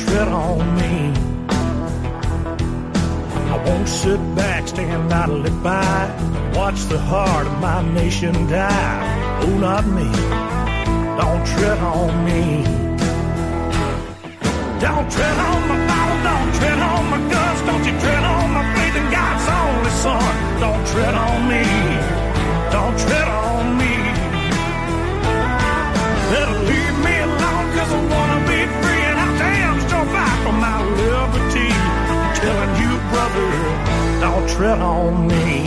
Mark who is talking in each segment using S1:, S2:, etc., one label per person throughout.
S1: tread on me. I won't sit back, stand idly by, watch the heart of my nation die. Oh, not me. Don't tread on me. Don't tread on my Bible, don't tread on my guns, don't you tread on my faith in God's only Son. Don't tread on me. Don't tread on me. Better leave me alone, 'cause I wanna be free, and I'll damn sure fight for my liberty. I'm telling you, brother, don't tread on me.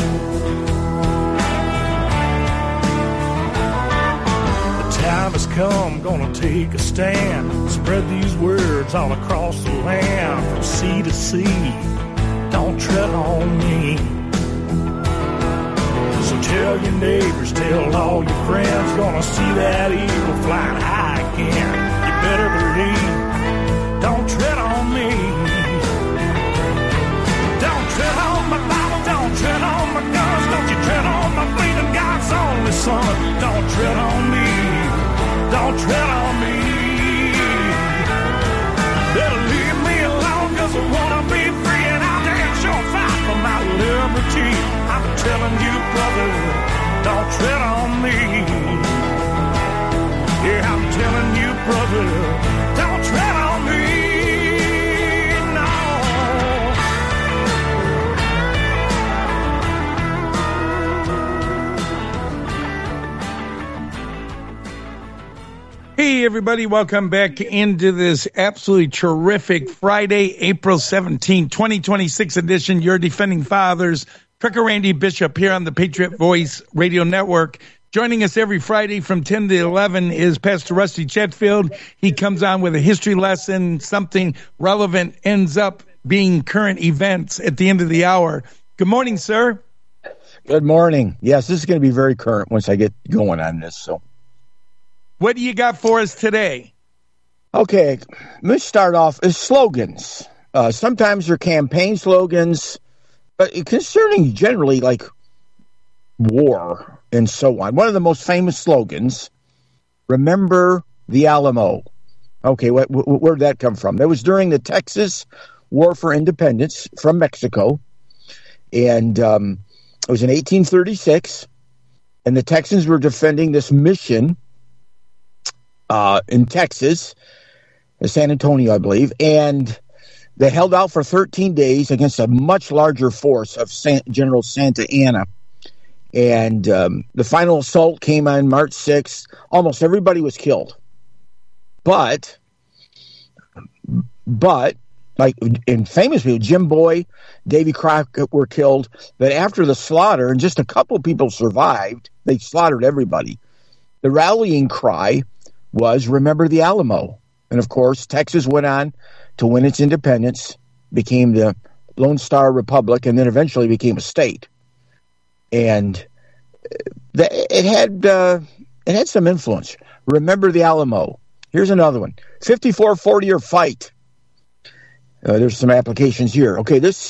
S1: The time has come, gonna take a stand, spread these words all across the land, from sea to sea. Don't tread on me. So tell your neighbors, tell all your friends, gonna see that eagle flying high again. You better believe, don't tread on me. Don't tread on my Bible, don't tread on my guns, don't you tread on my faith in God's only Son. Don't tread on me, don't tread on me. Better leave me alone, 'cause I wanna be free, and I'll damn sure fight for my liberty. I'm telling you, brother, don't tread on me. Yeah, I'm telling you, brother, don't tread on me. No.
S2: Hey, everybody, welcome back into this absolutely terrific Friday, April 17, 2026 edition, Your Defending Fathers. Trucker Randy Bishop here on the Patriot Voice Radio Network. Joining us every Friday from 10 to 11 is Pastor Rusty Chetfield. He comes on with a history lesson, something relevant, ends up being current events at the end of the hour. Good morning, sir.
S3: Good morning. Yes, this is going to be very current once I get going on this. So,
S2: what do you got for us today?
S3: Okay, let's start off as slogans. Sometimes they're campaign slogans, but concerning generally like war and so on. One of the most famous slogans, remember the Alamo. Okay, where did that come from? That was during the Texas War for Independence from Mexico. And it was in 1836. And the Texans were defending this mission in Texas, San Antonio, I believe. And they held out for 13 days against a much larger force of General Santa Anna. And the final assault came on March 6th. Almost everybody was killed. But, like in famous people, Jim Boy, Davy Crockett were killed. But after the slaughter, and just a couple people survived, they slaughtered everybody. The rallying cry was, remember the Alamo. And of course, Texas went on to win its independence, became the Lone Star Republic, and then eventually became a state. And it had some influence. Remember the Alamo. Here's another one. 54-40 or fight. There's some applications here. Okay, this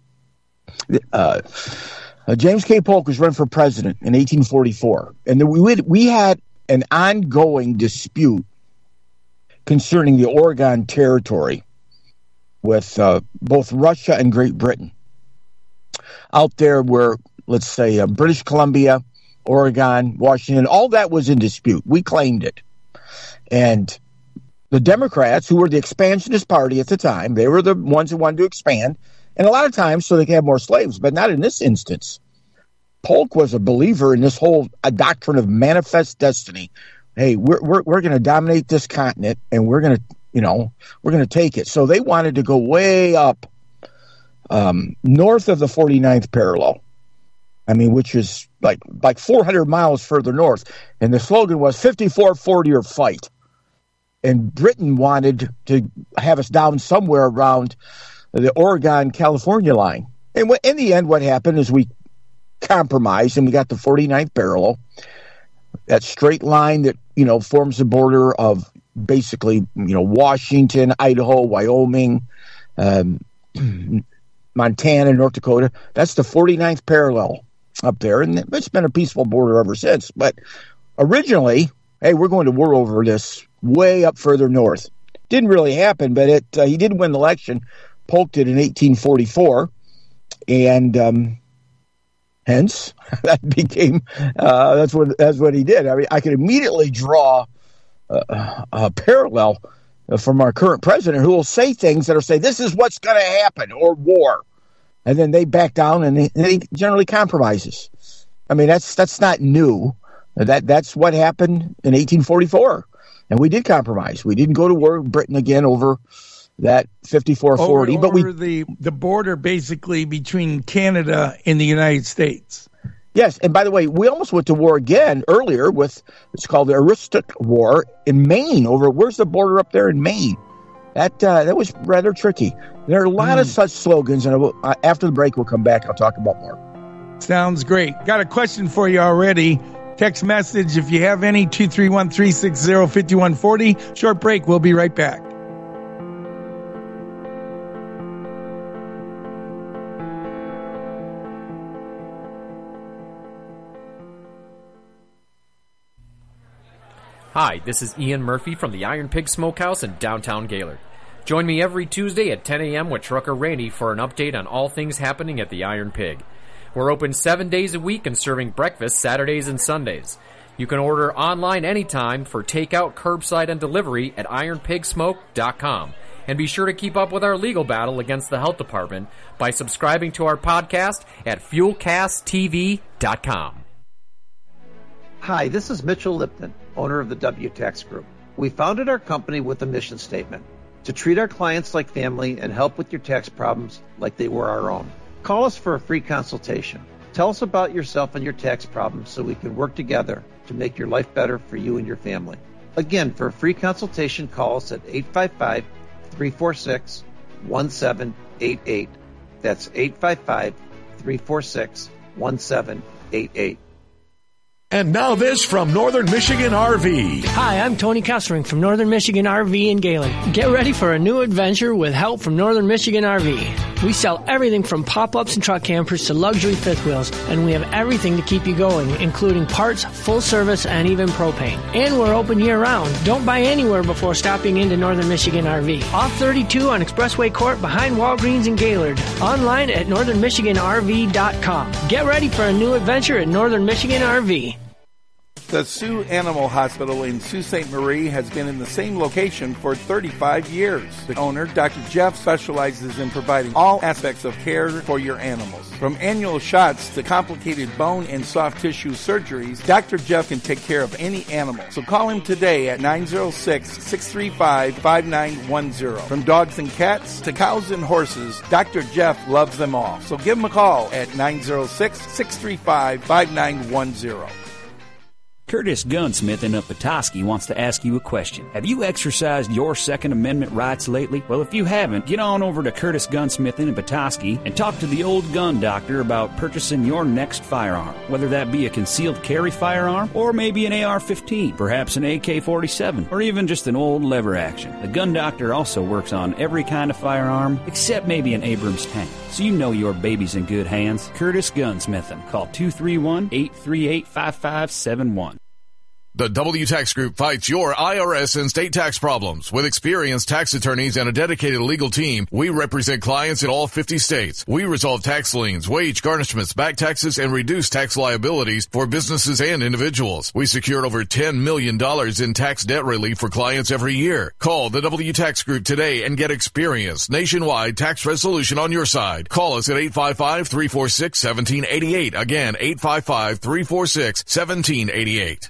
S3: James K. Polk was run for president in 1844, and we had an ongoing dispute concerning the Oregon Territory with both Russia and Great Britain. Out there were, let's say, British Columbia, Oregon, Washington, all that was in dispute. We claimed it. And the Democrats, who were the expansionist party at the time, they were the ones who wanted to expand, and a lot of times so they could have more slaves, but not in this instance. Polk was a believer in this whole doctrine of manifest destiny. Hey, we're going to dominate this continent, and we're going to take it. So they wanted to go way up north of the 49th parallel. I mean, which is like 400 miles further north. And the slogan was 54-40 or fight. And Britain wanted to have us down somewhere around the Oregon-California line. And in the end, what happened is we compromised, and we got the 49th parallel, that straight line that, forms the border of basically, Washington, Idaho, Wyoming, Montana, North Dakota. That's the 49th parallel up there, and it's been a peaceful border ever since. But originally, hey, we're going to war over this way up further north. Didn't really happen, but he did win the election. Polk did in 1844, and hence that became that's what he did. I mean, I could immediately draw a parallel from our current president, who will say things that are say this is what's going to happen, or war, and then they back down and he generally compromises. I mean, that's not new. That's what happened in 1844, and we did compromise. We didn't go to war with Britain again over that 54-40, but
S2: the border basically between Canada and the United States.
S3: Yes, and by the way, we almost went to war again earlier with it's called the Aroostook War in Maine. Over where's the border up there in Maine? That was rather tricky. There are a lot of such slogans, and after the break, we'll come back. I'll talk about more.
S2: Sounds great. Got a question for you already. Text message if you have any, 231-360-5140. Short break. We'll be right back.
S4: Hi, this is Ian Murphy from the Iron Pig Smokehouse in downtown Gaylord. Join me every Tuesday at 10 a.m. with Trucker Randy for an update on all things happening at the Iron Pig. We're open 7 days a week and serving breakfast Saturdays and Sundays. You can order online anytime for takeout, curbside, and delivery at ironpigsmoke.com. And be sure to keep up with our legal battle against the health department by subscribing to our podcast at fuelcasttv.com.
S5: Hi, this is Mitchell Lipton, owner of the W-Tax Group. We founded our company with a mission statement: to treat our clients like family and help with your tax problems like they were our own. Call us for a free consultation. Tell us about yourself and your tax problems so we can work together to make your life better for you and your family. Again, for a free consultation, call us at 855-346-1788. That's 855-346-1788.
S6: And now this from Northern Michigan RV.
S7: Hi, I'm Tony Kessering from Northern Michigan RV in Gaylord. Get ready for a new adventure with help from Northern Michigan RV. We sell everything from pop-ups and truck campers to luxury fifth wheels, and we have everything to keep you going, including parts, full service, and even propane. And we're open year-round. Don't buy anywhere before stopping into Northern Michigan RV. Off 32 on Expressway Court behind Walgreens in Gaylord. Online at northernmichiganrv.com. Get ready for a new adventure at Northern Michigan RV.
S8: The Sioux Animal Hospital in Sault Ste. Marie has been in the same location for 35 years. The owner, Dr. Jeff, specializes in providing all aspects of care for your animals. From annual shots to complicated bone and soft tissue surgeries, Dr. Jeff can take care of any animal. So call him today at 906-635-5910. From dogs and cats to cows and horses, Dr. Jeff loves them all. So give him a call at 906-635-5910.
S9: Curtis Gunsmithing of Petoskey wants to ask you a question. Have you exercised your Second Amendment rights lately? Well, if you haven't, get on over to Curtis Gunsmithing in Petoskey and talk to the old gun doctor about purchasing your next firearm, whether that be a concealed carry firearm or maybe an AR-15, perhaps an AK-47, or even just an old lever action. The gun doctor also works on every kind of firearm except maybe an Abrams tank. So you know your baby's in good hands. Curtis Gunsmithing. Call 231-838-5571.
S6: The W-Tax Group fights your IRS and state tax problems. With experienced tax attorneys and a dedicated legal team, we represent clients in all 50 states. We resolve tax liens, wage garnishments, back taxes, and reduce tax liabilities for businesses and individuals. We secured over $10 million in tax debt relief for clients every year. Call the W-Tax Group today and get experienced nationwide tax resolution on your side. Call us at 855-346-1788. Again, 855-346-1788.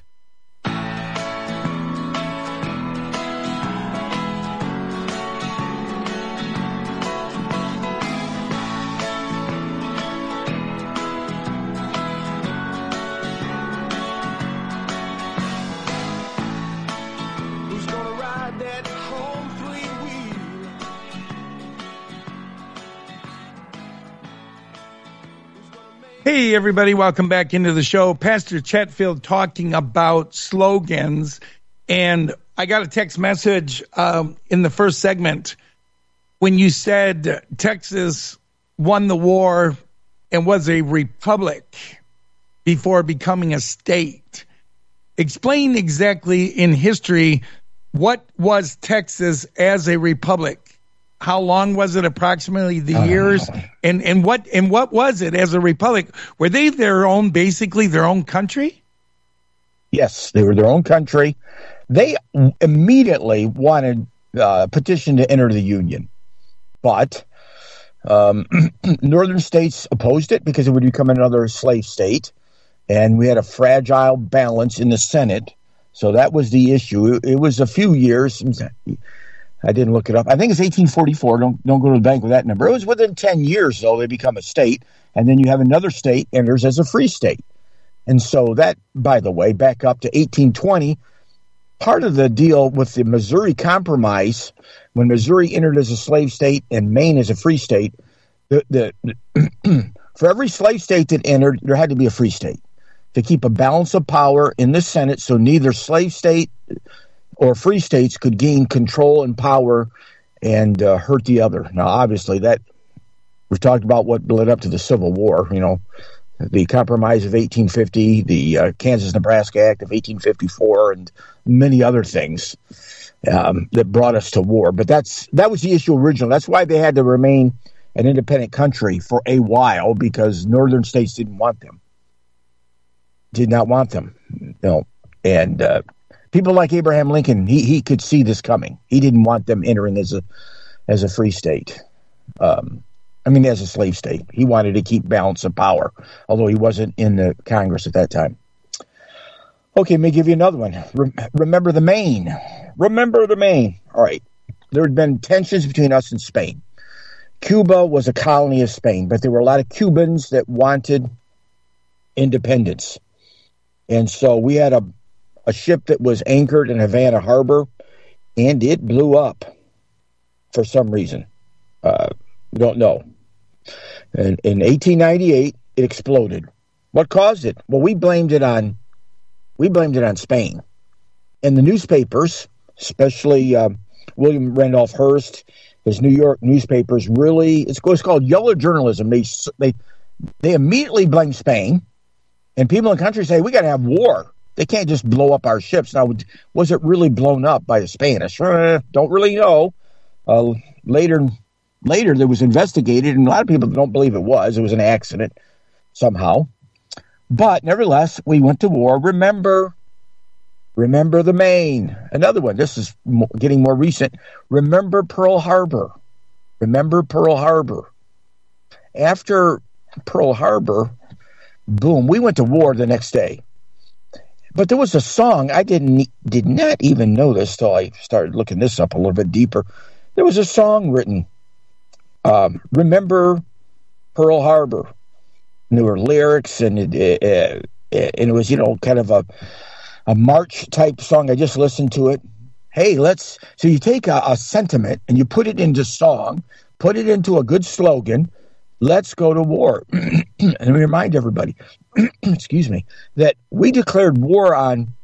S2: Hey, everybody. Welcome back into the show. Pastor Chetfield talking about slogans. And I got a text message in the first segment when you said Texas won the war and was a republic before becoming a state. Explain exactly in history what was Texas as a republic? How long was it approximately, the years? And what was it as a republic? Were they basically their own country?
S3: Yes, they were their own country. They immediately wanted a petition to enter the Union. But northern states opposed it because it would become another slave state. And we had a fragile balance in the Senate. So that was the issue. It was a few years. I didn't look it up. I think it's 1844. Don't go to the bank with that number. It was within 10 years, though, they become a state. And then you have another state enters as a free state. And so that, by the way, back up to 1820, part of the deal with the Missouri Compromise, when Missouri entered as a slave state and Maine as a free state, for every slave state that entered, there had to be a free state to keep a balance of power in the Senate so neither slave state or free states could gain control and power and hurt the other. Now, obviously, that we've talked about what led up to the Civil War, the Compromise of 1850, the Kansas-Nebraska Act of 1854, and many other things that brought us to war. But that was the issue originally. That's why they had to remain an independent country for a while, because northern states did not want them. And people like Abraham Lincoln, he could see this coming. He didn't want them entering as a free state. As a slave state. He wanted to keep balance of power, although he wasn't in the Congress at that time. Okay, let me give you another one. Remember the Maine. Remember the Maine. All right. There had been tensions between us and Spain. Cuba was a colony of Spain, but there were a lot of Cubans that wanted independence. And so we had a ship that was anchored in Havana Harbor, and it blew up for some reason. Don't know. And in 1898, it exploded. What caused it? Well, we blamed it on Spain. And the newspapers, especially William Randolph Hearst, his New York newspapers, it's called yellow journalism. They immediately blame Spain, and people in the country say, we got to have war. They can't just blow up our ships. Now, was it really blown up by the Spanish? Don't really know. Later, there was investigated, and a lot of people don't believe it was. It was an accident somehow. But nevertheless, we went to war. Remember the Maine. Another one. This is getting more recent. Remember Pearl Harbor. Remember Pearl Harbor. After Pearl Harbor, boom, we went to war the next day. But there was a song. I did not even know this till I started looking this up a little bit deeper. There was a song written. Remember Pearl Harbor. And there were lyrics, and it was, kind of a march type song. I just listened to it. Hey, so you take a sentiment and you put it into song, put it into a good slogan. Let's go to war. And we remind everybody, excuse me, that we declared war on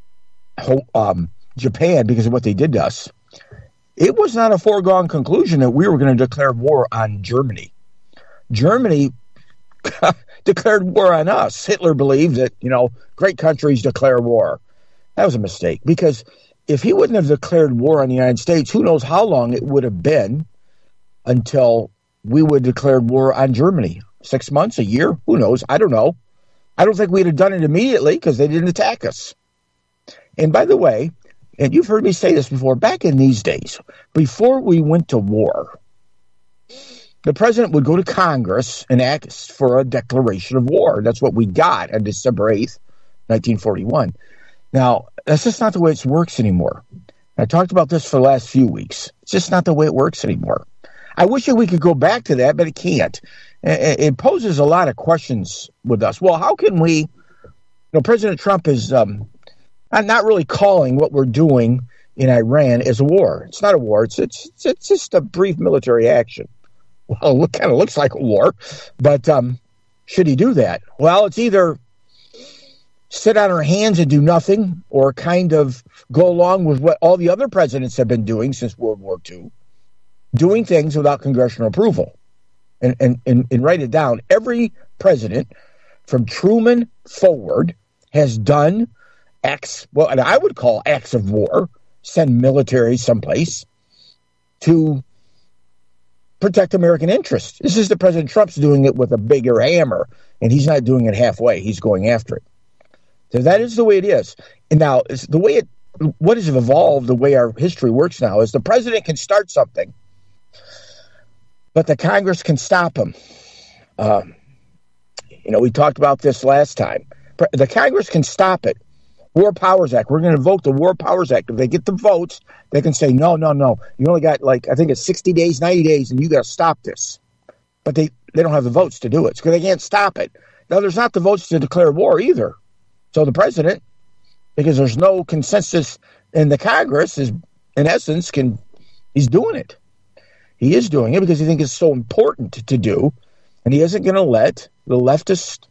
S3: Japan because of what they did to us. It was not a foregone conclusion that we were going to declare war on Germany. Germany declared war on us. Hitler believed that, great countries declare war. That was a mistake, because if he wouldn't have declared war on the United States, who knows how long it would have been until we would have declared war on Germany. 6 months, a year, who knows? I don't know. I don't think we'd have done it immediately because they didn't attack us. And by the way, and you've heard me say this before, back in these days, before we went to war, the president would go to Congress and ask for a declaration of war. That's what we got on December 8th, 1941. Now, that's just not the way it works anymore. I talked about this for the last few weeks. It's just not the way it works anymore. I wish that we could go back to that, but it can't. It poses a lot of questions with us. Well, how can we, President Trump is not really calling what we're doing in Iran as a war. It's not a war. It's just a brief military action. Well, it kind of looks like a war, but should he do that? Well, it's either sit on our hands and do nothing, or kind of go along with what all the other presidents have been doing since World War II, doing things without congressional approval. And write it down. Every president from Truman forward has done acts, and I would call acts of war, send military someplace to protect American interests. This is the President Trump's doing it with a bigger hammer, and he's not doing it halfway. He's going after it. So that is the way it is. And now, what has evolved, the way our history works now, is the president can start something, but the Congress can stop him. We talked about this last time. The Congress can stop it. War Powers Act. We're going to invoke the War Powers Act. If they get the votes, they can say, no. You only got, I think it's 60 days, 90 days, and you got to stop this. But they don't have the votes to do it because they can't stop it. Now, there's not the votes to declare war either. So the president, because there's no consensus in the Congress, is, in essence, he's doing it. He is doing it because he thinks it's so important to do, and he isn't going to let the leftist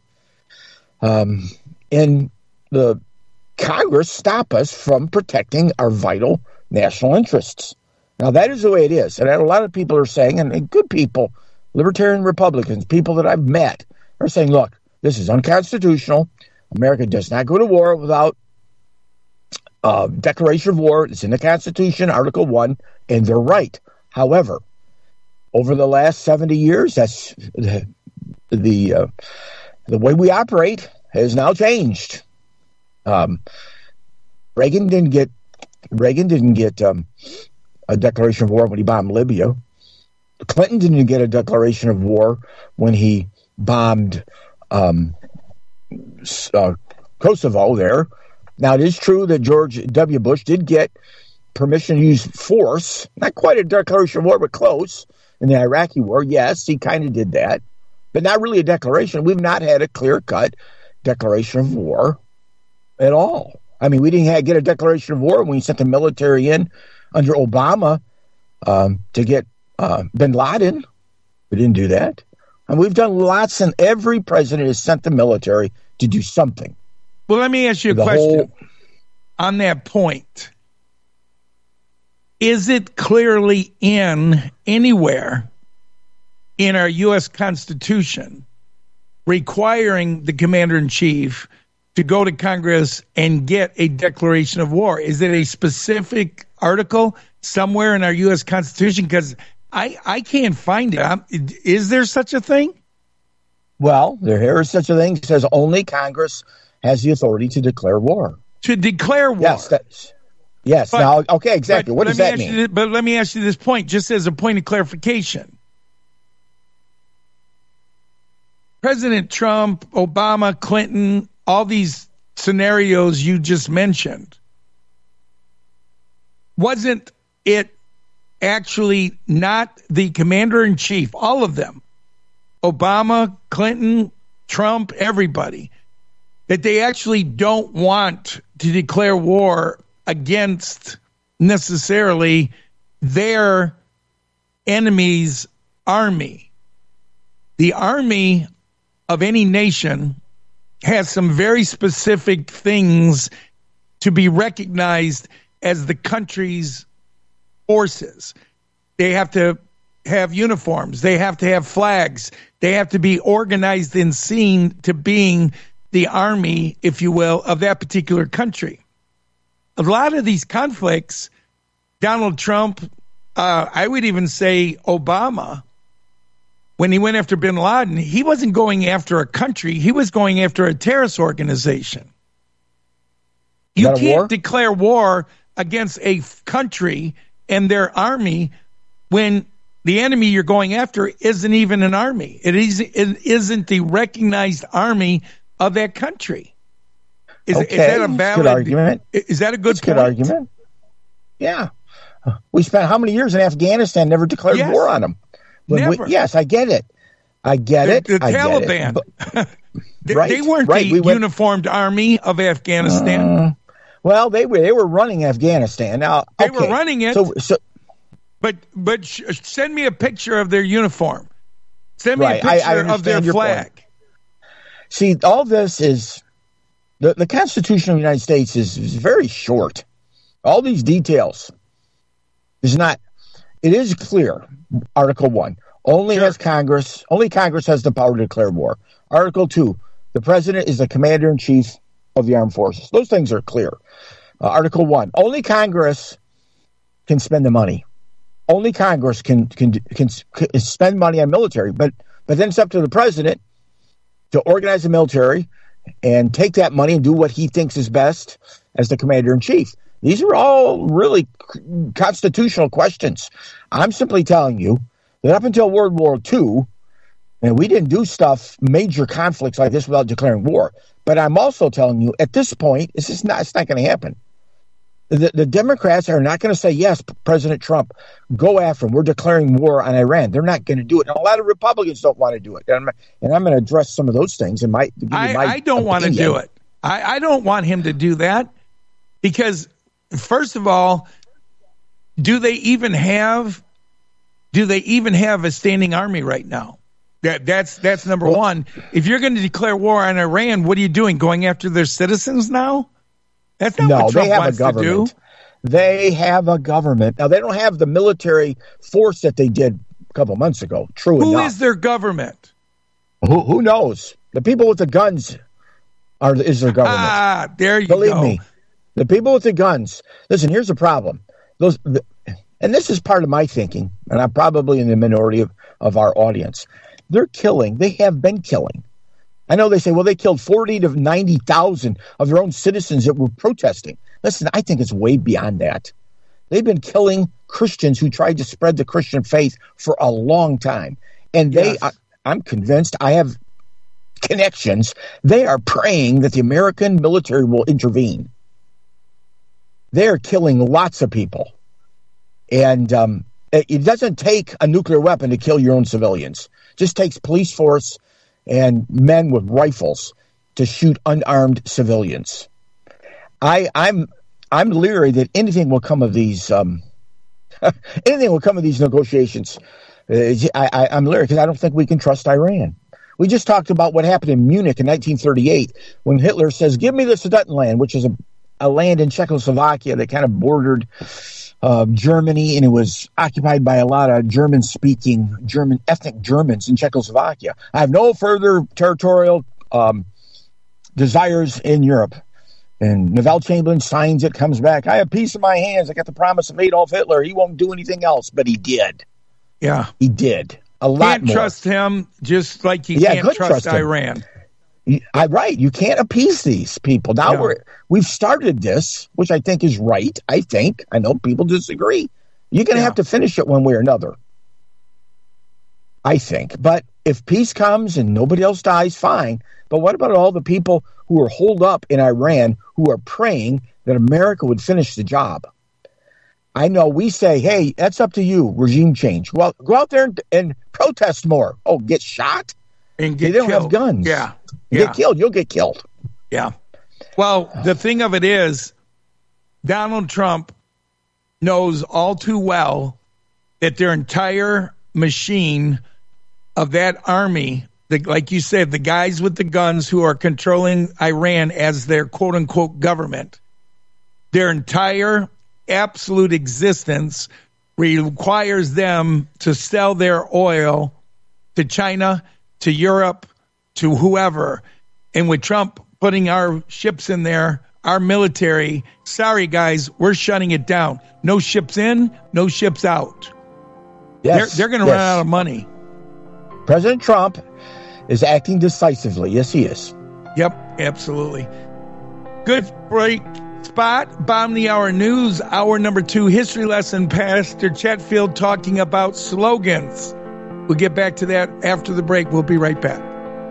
S3: in the Congress stop us from protecting our vital national interests. Now, that is the way it is. And a lot of people are saying, and good people, libertarian Republicans, people that I've met, are saying, look, this is unconstitutional. America does not go to war without declaration of war. It's in the Constitution, Article 1, and they're right. However, over the last 70 years, that's the way we operate has now changed. Reagan didn't get a declaration of war when he bombed Libya. Clinton didn't get a declaration of war when he bombed Kosovo there. Now, it is true that George W. Bush did get permission to use force, not quite a declaration of war, but close, in the Iraqi war. Yes, he kind of did that, but not really a declaration. We've not had a clear-cut declaration of war at all. I mean, we didn't get a declaration of war when we sent the military in under Obama to get bin Laden. We didn't do that. And we've done lots, and every president has sent the military to do something.
S2: Well, let me ask you a question on that point. Is it clearly anywhere in our U.S. Constitution requiring the commander-in-chief to go to Congress and get a declaration of war? Is it a specific article somewhere in our U.S. Constitution? Because I can't find it. Is there such a thing? Well,
S3: there is such a thing. It says only Congress has the authority to declare war.
S2: To declare war?
S3: Yes. But, now, okay, exactly. What does that mean?
S2: But let me ask you this point, just as a point of clarification. President Trump, Obama, Clinton, all these scenarios you just mentioned, wasn't it actually not the commander-in-chief, all of them, Obama, Clinton, Trump, everybody, that they actually don't want to declare war against necessarily their enemy's army? The army of any nation has some very specific things to be recognized as the country's forces. They have to have uniforms. They have to have flags. They have to be organized and seen to being the army, if you will, of that particular country. A lot of these conflicts, Donald Trump, I would even say Obama, when he went after bin Laden, he wasn't going after a country. He was going after a terrorist organization. You can't declare war against a country and their army when the enemy you're going after isn't even an army. It isn't the recognized army of that country. Is that a valid
S3: argument?
S2: Is that a good point?
S3: Good argument. Yeah. We spent how many years in Afghanistan, never declared war on them? Yes, I get it. The
S2: Taliban. They weren't the uniformed army of Afghanistan.
S3: Well, they were running Afghanistan. Now
S2: they were running it. But send me a picture of their uniform. Send me a picture of their flag.
S3: Point. See, all this is the Constitution of the United States is very short. All these details is not. It is clear. Article 1 only Congress has the power to declare war. Article 2, the president is the commander in chief of the armed forces. Those things are clear. Article 1, only Congress can spend the money. Only Congress can spend money on military, but then it's up to the president to organize the military and take that money and do what he thinks is best as the commander-in-chief. These are all really constitutional questions. I'm simply telling you that up until World War II, and we didn't do major conflicts like this without declaring war. But I'm also telling you, at this point, it's not going to happen. The Democrats are not going to say, yes, President Trump, go after him. We're declaring war on Iran. They're not going to do it. And a lot of Republicans don't want to do it. And I'm going to address some of those things. I
S2: don't want to do it. I don't want him to do that because, first of all, do they even have a standing army right now? That's number one. If you're going to declare war on Iran, what are you doing? Going after their citizens now? That's not what Trump wants to do.
S3: They have a government. Now, they don't have the military force that they did a couple months ago. True enough.
S2: Who is their government?
S3: Who knows? The people with the guns is their government.
S2: There you go.
S3: Believe me. The people with the guns. Listen, here's the problem. And this is part of my thinking, and I'm probably in the minority of our audience. They're killing. They have been killing. I know they say, well, they killed 40 to 90,000 of their own citizens that were protesting. Listen, I think it's way beyond that. They've been killing Christians who tried to spread the Christian faith for a long time. And I'm convinced, I have connections, they are praying that the American military will intervene. They're killing lots of people. And it doesn't take a nuclear weapon to kill your own civilians. It just takes police force and men with rifles to shoot unarmed civilians. I'm leery that anything will come of these negotiations. I'm leery because I don't think we can trust Iran. We just talked about what happened in Munich in 1938 when Hitler says, "Give me the Sudetenland," which is a land in Czechoslovakia that kind of bordered Germany, and it was occupied by a lot of German-speaking ethnic Germans in Czechoslovakia. I have no further territorial desires in Europe. And Neville Chamberlain signs it, comes back. I have peace in my hands. I got the promise of Adolf Hitler. He won't do anything else, but he did.
S2: Yeah,
S3: he did a lot more.
S2: Can't trust him, just like you can't trust Iran.
S3: Right. You can't appease these people. Now we've started this, which I think is right. I know people disagree. You're going to have to finish it one way or another. I think. But if peace comes and nobody else dies, fine. But what about all the people who are holed up in Iran who are praying that America would finish the job? I know we say, hey, that's up to you, regime change. Well, go out there and protest more. Oh, get shot?
S2: And get
S3: they don't
S2: killed.
S3: Have guns.
S2: Yeah.
S3: Get killed. You'll get killed.
S2: Yeah. Well, the thing of it is, Donald Trump knows all too well that their entire machine of that army, like you said, the guys with the guns who are controlling Iran as their quote-unquote government, their entire absolute existence requires them to sell their oil to China, to Europe, to whoever. And with Trump putting our ships in there, our military, sorry guys, we're shutting it down. No ships in, no ships out.
S3: Yes,
S2: they're going to run out of money.
S3: President Trump is acting decisively. Yes, he is.
S2: Yep, absolutely. Good break spot. Bottom of the hour news, hour number 2, history lesson. Pastor Chatfield talking about slogans. We'll get back to that after the break. We'll be right back.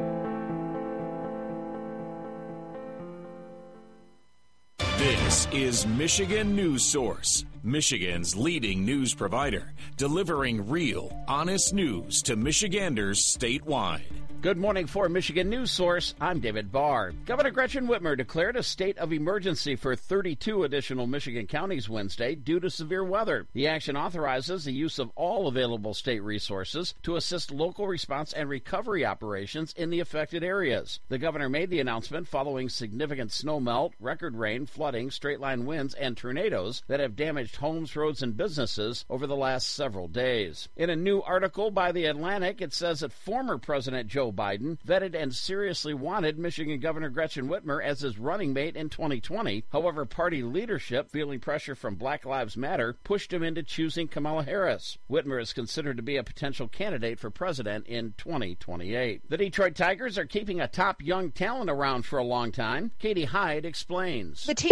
S10: This is Michigan News Source, Michigan's leading news provider, delivering real, honest news to Michiganders statewide.
S11: Good morning for Michigan News Source. I'm David Barr. Governor Gretchen Whitmer declared a state of emergency for 32 additional Michigan counties Wednesday due to severe weather. The action authorizes the use of all available state resources to assist local response and recovery operations in the affected areas. The governor made the announcement following significant snow melt, record rain, flooding, straight-line winds, and tornadoes that have damaged damaged homes, roads, and businesses over the last several days. In a new article by The Atlantic, it says that former President Joe Biden vetted and seriously wanted Michigan Governor Gretchen Whitmer as his running mate in 2020. However, party leadership, feeling pressure from Black Lives Matter, pushed him into choosing Kamala Harris. Whitmer is considered to be a potential candidate for president in 2028. The Detroit Tigers are keeping a top young talent around for a long time. Katie Hyde explains.
S12: The